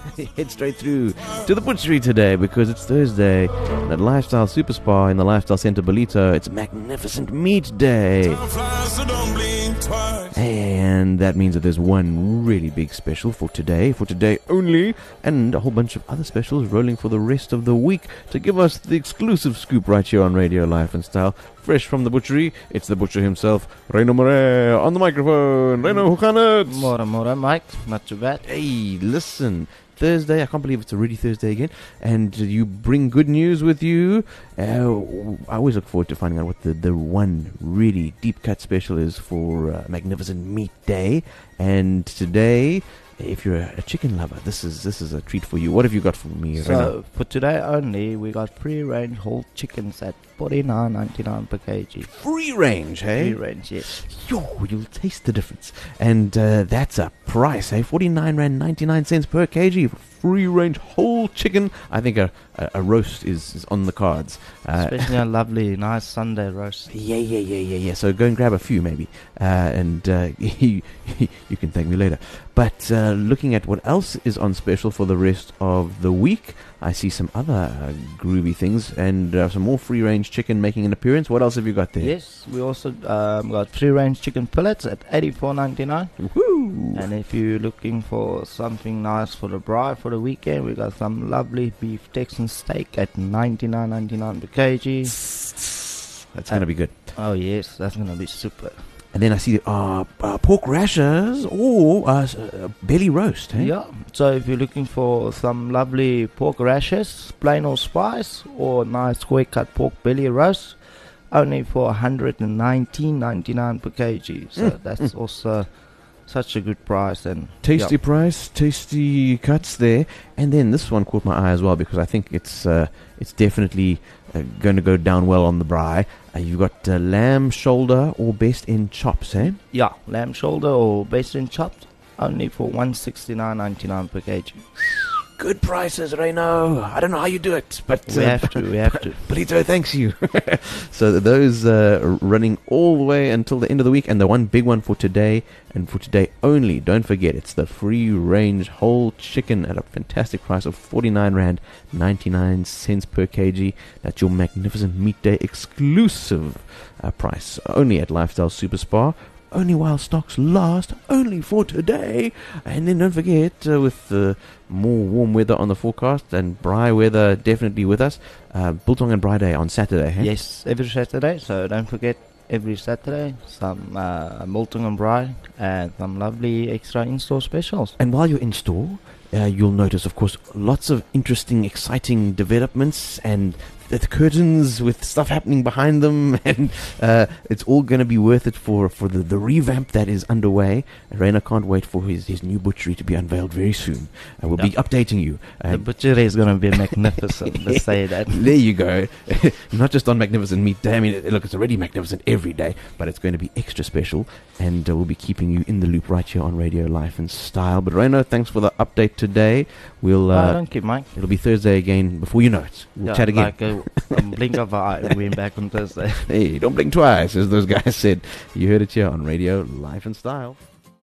head straight through to the butchery today because it's Thursday. And at Lifestyle Super Spa in the Lifestyle Centre Bolito, it's Magnificent Meat Day. And that means that there's one really big special for today only, and a whole bunch of other specials rolling for the rest of the week to give us the exclusive scoop right here on Radio Life and Style. Fresh from the butchery, it's the butcher himself, Reno Moray, on the microphone. Reno, hoe gaan het? More, Mike. Not too bad. Hey, listen, Thursday, I can't believe it's already Thursday again, and you bring good news with you. I always look forward to finding out what the one really deep cut special is for Magnificent Meat Day. And today, if you're a chicken lover, this is a treat for you. What have you got for me, So Reno? for today only, we got free range whole chickens at $49.99 per kg. Free range, hey? Free range, yes. Yo, you'll taste the difference. And that's a price, eh? 49 Rand 99 cents per kg for free range whole chicken. I think a roast is on the cards. Especially a lovely, nice Sunday roast. Yeah. So go and grab a few maybe, and you can thank me later. But looking at what else is on special for the rest of the week, I see some other groovy things and some more free-range chicken making an appearance. What else have you got there? Yes, we also got free-range chicken fillets at $84.99. Woo! And if you're looking for something nice for the braai for the weekend, we got some lovely beef Texan steak at $99.99 per kg. That's going to be good. Oh yes, that's going to be super. And then I see pork rashers or belly roast. Eh? Yeah, so if you're looking for some lovely pork rashers, plain or spice, or nice square cut pork belly roast, only for $119.99 per kg. So that's also such a good price. And tasty price, tasty cuts there. And then this one caught my eye as well because I think it's definitely going to go down well on the braai. You've got lamb shoulder or best in chops, eh? Yeah, lamb shoulder or best in chops, only for $169.99 per kg. Good prices, Reno. I don't know how you do it, but we have to. Bolito thanks you. So those running all the way until the end of the week, and the one big one for today, and for today only, don't forget, it's the free-range whole chicken at a fantastic price of 49 Rand 99 cents per kg. That's your Magnificent Meat Day exclusive price, only at Lifestyle Super Spa. Only while stocks last, only for today. And then don't forget, with more warm weather on the forecast and braai weather definitely with us, Biltong and Braai Day on Saturday. Eh? Yes, every Saturday. So don't forget, every Saturday, some Biltong and Braai and some lovely extra in-store specials. And while you're in store, you'll notice, of course, lots of interesting, exciting developments and the curtains with stuff happening behind them, and it's all going to be worth it for the revamp that is underway. Rainer can't wait for his new butchery to be unveiled very soon. We'll be updating you. The butchery is going to be magnificent, let's say that. There you go. Not just on Magnificent Meat Day. I mean, look, it's already magnificent every day, but it's going to be extra special, and we'll be keeping you in the loop right here on Radio Life and Style. But Rainer, thanks for the update today. We'll don't keep Mike. It'll be Thursday again before you know it. We'll chat again. Like a blink of an eye, we're back on Thursday. Hey, don't blink twice, as those guys said. You heard it here on Radio Life and Style.